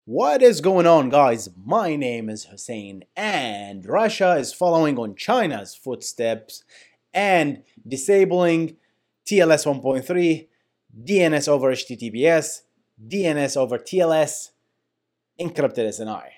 What is going on, guys? My name is Hussein, and Russia is following on China's footsteps and disabling TLS 1.3, DNS over HTTPS, DNS over TLS, encrypted SNI.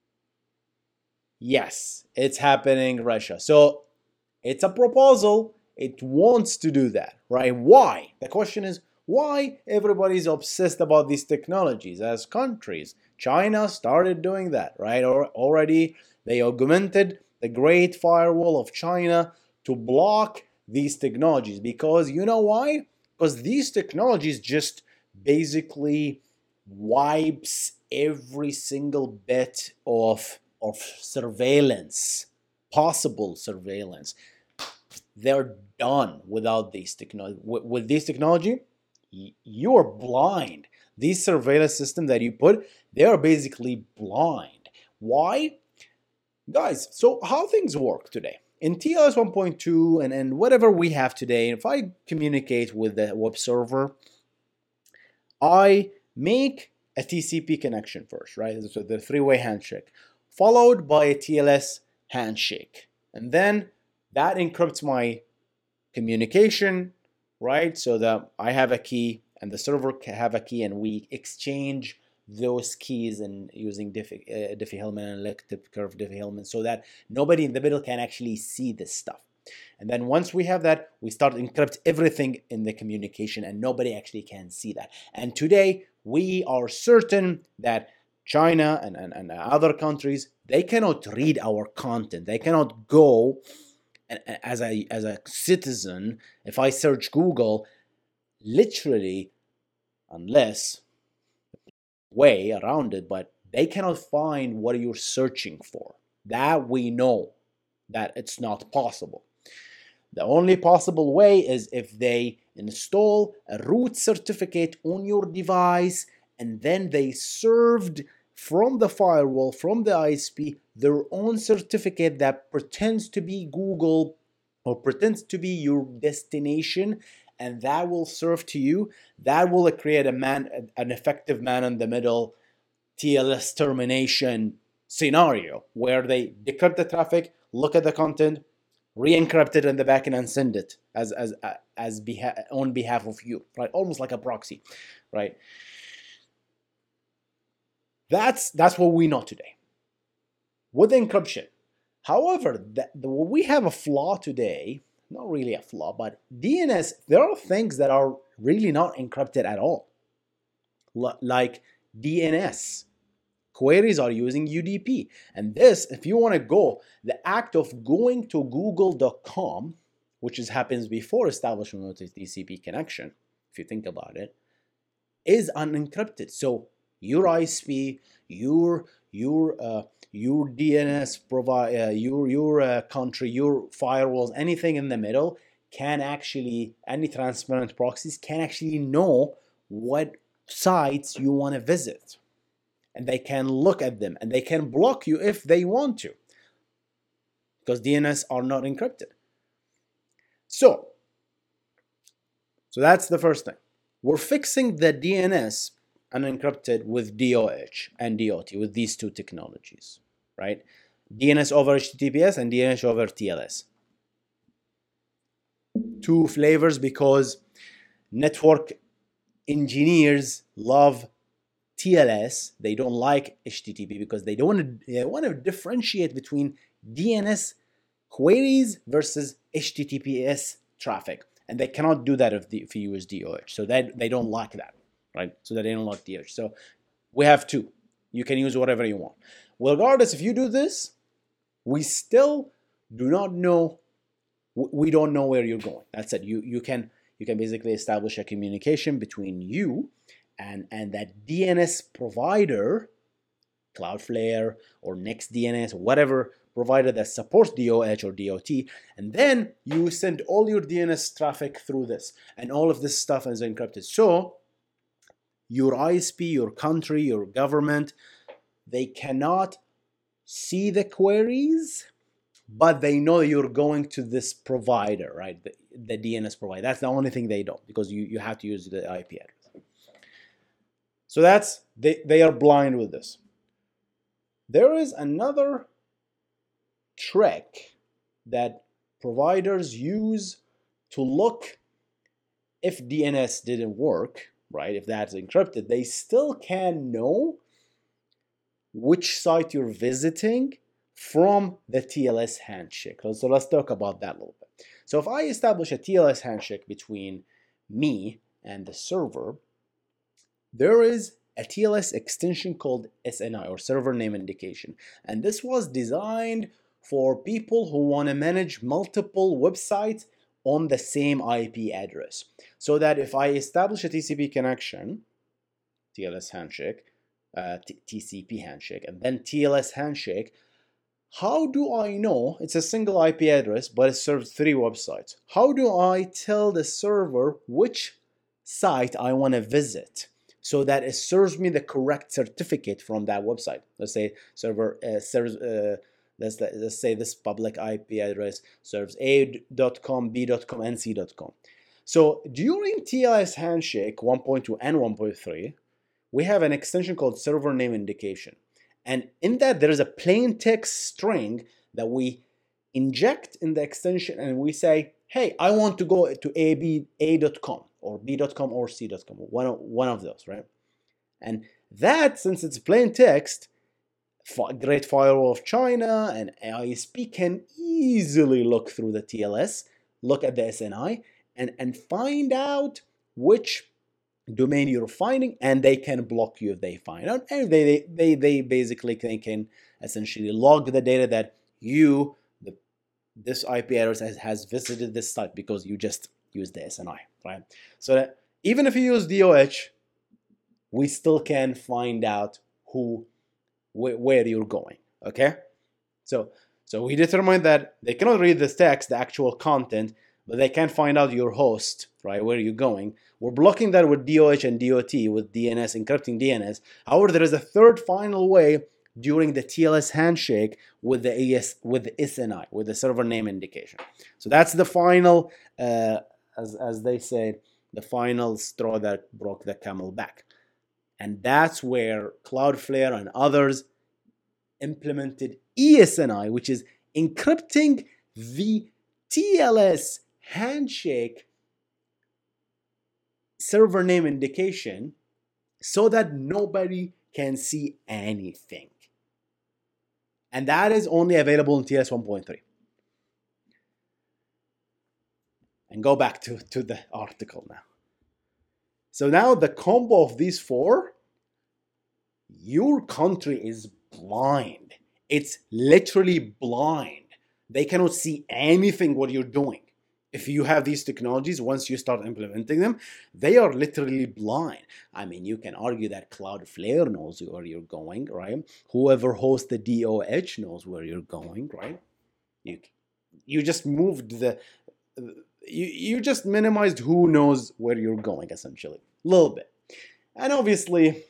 Yes, it's happening in Russia. So it's a proposal. It wants to do that, right? Why? The question is why everybody's obsessed about these technologies as countries. China started doing that, right? Or already they augmented the Great Firewall of China to block these technologies because you know why? Because these technologies just basically wipes every single bit of surveillance, possible surveillance. They're done without these technology. With this technology, you're blind. These surveillance system that you put, they are basically blind. Why? Guys, so how things work today? In TLS 1.2 and whatever we have today, if I communicate with the web server, I make a TCP connection first, right? So the three-way handshake, followed by a TLS handshake. And then that encrypts my communication, right? So that I have a key and the server have a key and we exchange those keys and using Diffie-Hellman and elliptic curve Diffie-Hellman so that nobody in the middle can actually see this stuff. And then once we have that, we start encrypt everything in the communication and nobody actually can see that. And today we are certain that China and other countries, they cannot read our content. They cannot go as a citizen, if I search Google, literally, unless way around it, but they cannot find what you're searching for. That we know that it's not possible. The only possible way is if they install a root certificate on your device and then they served from the firewall, from the ISP, their own certificate that pretends to be Google or pretends to be your destination, and that will serve to you. That will create an effective man in the middle TLS termination scenario where they decrypt the traffic, look at the content, re-encrypt it in the backend and send it on behalf of you, right? Almost like a proxy, right? That's what we know today with encryption. However, we have a flaw today, not really a flaw, but DNS, there are things that are really not encrypted at all. Like DNS. Queries are using UDP. And this, if you want to go, the act of going to google.com, which happens before establishment of the TCP connection, if you think about it, is unencrypted. So your ISP, your DNS provider, your country, your firewalls, anything in the middle can actually, any transparent proxies can actually know what sites you want to visit. And they can look at them and they can block you if they want to because DNS are not encrypted. So that's the first thing. We're fixing the DNS unencrypted with DOH and DOT, with these two technologies, right? DNS over HTTPS and DNS over TLS. Two flavors because network engineers love TLS. They don't like HTTP because they want to differentiate between DNS queries versus HTTPS traffic, and they cannot do that if you use DOH. So they don't like that, right? So they don't like DOH. So we have two. You can use whatever you want. Well, regardless, if you do this, we still do not know. We don't know where you're going. That's it. You can basically establish a communication between you and that DNS provider, Cloudflare or NextDNS, or whatever provider that supports DOH or DOT, and then you send all your DNS traffic through this, and all of this stuff is encrypted. So your ISP, your country, your government, they cannot see the queries, but they know you're going to this provider, right? The DNS provider. That's the only thing they don't, because you have to use the IP address. So that's they are blind with this. There is another trick that providers use to look if DNS didn't work, right? If that's encrypted, they still can know which site you're visiting from the TLS handshake. So let's talk about that a little bit. So if I establish a TLS handshake between me and the server, there is a TLS extension called SNI, or server name indication. And this was designed for people who want to manage multiple websites on the same IP address. So that if I establish a TCP connection, TLS handshake, TCP handshake, and then TLS handshake, how do I know it's a single IP address but it serves 3 websites? How do I tell the server which site I want to visit so that it serves me the correct certificate from that website? Let's say server serves let's say this public IP address serves a.com, b.com, and c.com. So during TLS handshake 1.2 and 1.3, we have an extension called server name indication. And in that, there is a plain text string that we inject in the extension, and we say, hey, I want to go to a.com or b.com or c.com, one of those, right? And that, since it's plain text, Great Firewall of China and ISP can easily look through the TLS, look at the SNI, and find out which domain you're finding, and they can block you if they find out. And they basically can essentially log the data that this IP address has visited this site because you just used the SNI, right? So that even if you use DOH, we still can find out where you're going. Okay, so we determined that they cannot read this text, the actual content, but they can find out your host, right, where you're going. We're blocking that with DOH and DOT, with DNS, encrypting DNS. However, there is a third final way during the TLS handshake with the SNI, with the server name indication. So that's the final, as they say, the final straw that broke the camel back. And that's where Cloudflare and others implemented ESNI, which is encrypting the TLS handshake server name indication so that nobody can see anything. And that is only available in TLS 1.3. And go back to the article now. So now the combo of these 4, your country is blind. It's literally blind. They cannot see anything what you're doing. If you have these technologies, once you start implementing them, they are literally blind. I mean, you can argue that Cloudflare knows where you're going, right? Whoever hosts the DOH knows where you're going, right? You just moved you just minimized who knows where you're going, essentially. A little bit. And obviously,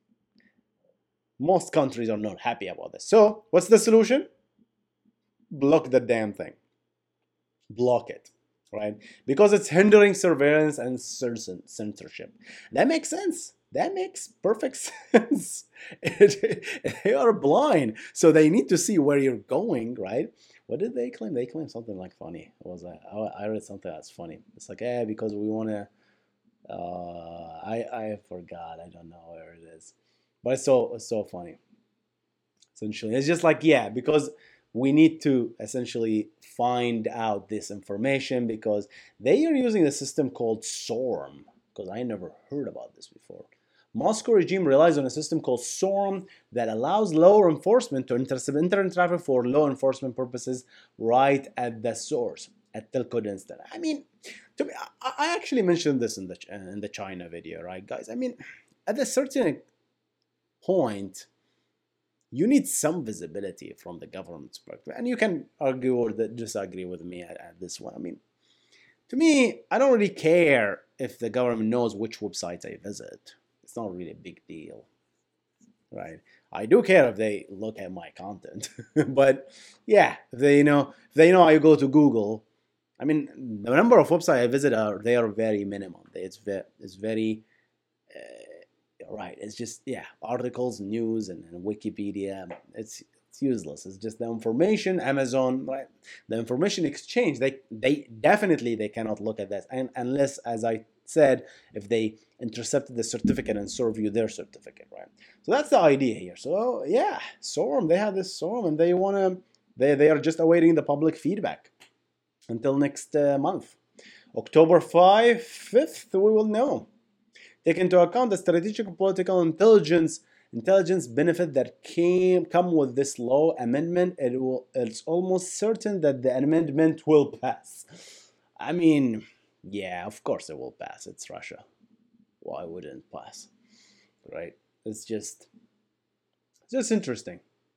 most countries are not happy about this. So, what's the solution? Block the damn thing. Block it. Right? Because it's hindering surveillance and censorship. That makes sense. That makes perfect sense. They are blind, so they need to see where you're going, right? What did they claim? They claimed something like funny. I read something that's funny. It's like, because we want to. I forgot. I don't know where it is, but it's so funny. Essentially, it's just like, because we need to essentially find out this information because they are using a system called SORM, because I never heard about this before. Moscow regime relies on a system called SORM that allows law enforcement to intercept internet traffic for law enforcement purposes right at the source, at Telcode Instant. I mean, to me, I actually mentioned this in the China video, right, guys? I mean, at a certain point, you need some visibility from the government's perspective. And you can argue or disagree with me at this one. I mean, to me, I don't really care if the government knows which websites I visit. It's not really a big deal, right? I do care if they look at my content. But if they know I go to Google, I mean, the number of websites I visit they are very minimum. It's very right. It's just, yeah, articles, news, and Wikipedia. It's useless. It's just the information. Amazon, right? The information exchange. They definitely they cannot look at that, and unless, as I said, if they intercepted the certificate and serve you their certificate, right? So that's the idea here. So yeah, SORM. They have this SORM, and they wanna. They are just awaiting the public feedback until next month. October 5th, we will know. Take into account the strategic and political intelligence benefit that come with this law amendment. It's almost certain that the amendment will pass. I mean, yeah, of course it will pass. It's Russia. Why wouldn't it pass? Right? It's just interesting.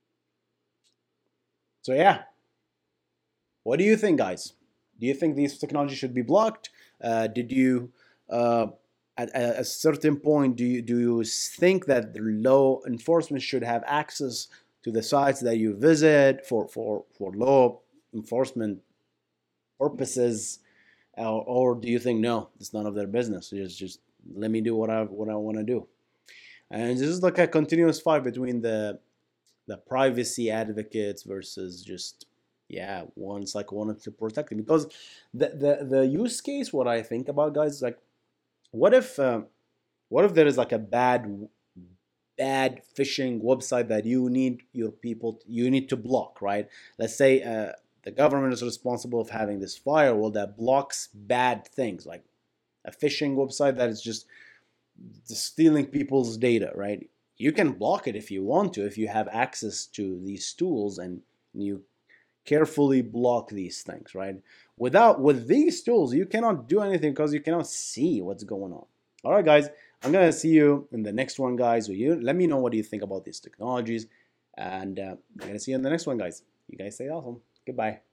So yeah, what do you think, guys? Do you think these technologies should be blocked? Did you at a certain point do you think that the law enforcement should have access to the sites that you visit for law enforcement purposes, or do you think no, it's none of their business? Just let me do what I want to do. And this is like a continuous fight between the privacy advocates versus just, yeah, one's like wanted to protect it. Because the use case, what I think about, guys, is like, what if there is like a bad phishing website that you need to block, right? Let's say the government is responsible of having this firewall that blocks bad things, like a phishing website that is just stealing people's data, right? You can block it if you want to, if you have access to these tools and you carefully block these things, right? With these tools, you cannot do anything because you cannot see what's going on. All right, guys, I'm gonna see you in the next one, guys. You let me know what do you think about these technologies, and I'm gonna see you in the next one, guys. You guys stay awesome. Goodbye.